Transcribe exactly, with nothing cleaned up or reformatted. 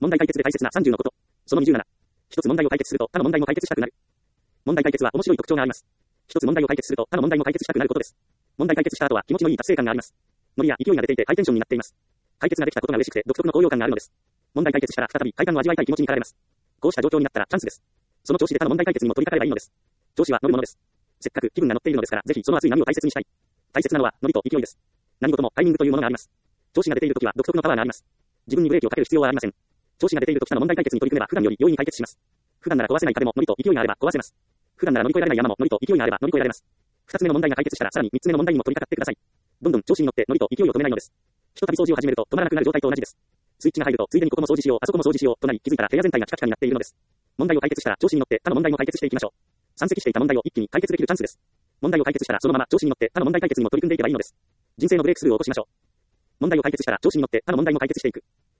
問題解決で大切なさんじゅうのこと。そのにじゅうなな。一つ問題を解決すると他の問題も解決したくなる。問題解決は面白い特徴があります。一つ問題を解決すると他の問題も解決したくなることです。問題解決した後は気持ちのいい達成感があります。ノリや勢いが出ていてハイテンションになっています。解決ができたことが嬉しくて独特の高揚感があるのです。問題解決したら再び快感を味わいたい気持ちに駆られます。こうした状況になったらチャンスです。その調子で他の問題解決にも取り掛かればいいのです。調子は乗るものです。せっかく気分が乗っているのですから、ぜひその熱い波を大切にしたい。大切なのはノリと勢いです。何事もタイミングというものがあります。調子が出ているときは独特のパワーがあります。自分にブレーキをかける必要はありません。調子が出ているときの問題解決に取り組めば普段より容易に解決します。普段なら壊せない壁もノリと勢いがあれば壊せます。普段なら乗り越えられない山もノリと勢いがあれば乗り越えられます。二つ目の問題が解決したらさらに三つ目の問題にも取り掛かってください。どんどん調子に乗ってノリと勢いを止めないのです。ひとたび掃除を始めると止まらなくなる状態と同じです。スイッチが入るとついでにここも掃除しよう、あそこも掃除しようとなり気づいたら部屋全体がチカチカになっているのです。問題を解決したら調子に乗って他の問題も解決していきましょう。山積していた問題を一気に解決できるチャンスです。問題を解決したらそのまま調子に乗って他の問題解決にも取り組んでいけばいいのです。人生のブレイクスルーを起こしましょう。問題を解決したら調子に乗って他の問題も解決していく。